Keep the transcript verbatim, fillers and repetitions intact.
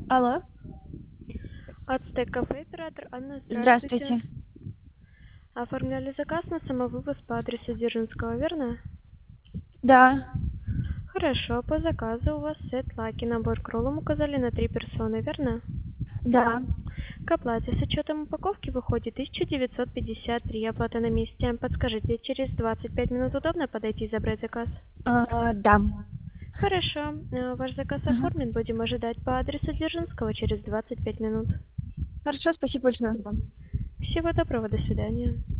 Алло. Ацтек кафе, оператор Анна, здравствуйте. Здравствуйте. Оформляли заказ на самовывоз по адресу Дзержинского, верно? Да. Хорошо, по заказу у вас сет лаки, набор к роллам указали на три персоны, верно? Да. К оплате с учетом упаковки выходит тысяча девятьсот пятьдесят три, оплата на месте. Подскажите, через двадцать пять минут удобно подойти и забрать заказ? А, да. Хорошо, э, ваш заказ Ага. оформлен, будем ожидать по адресу Дзержинского через двадцать пять минут. Хорошо, спасибо большое. Всего доброго, до свидания.